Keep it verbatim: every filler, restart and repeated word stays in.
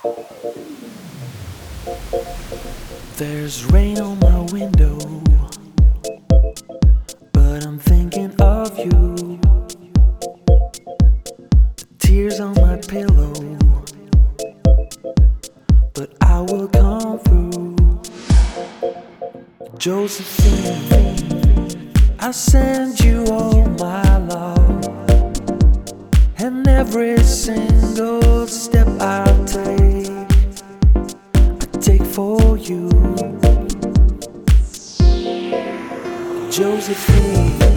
There's rain on my window, but I'm thinking of you. Tears on my pillow, but I will come through. Josephine, I send you all my love, and every single step I take, I take for you. Josephine.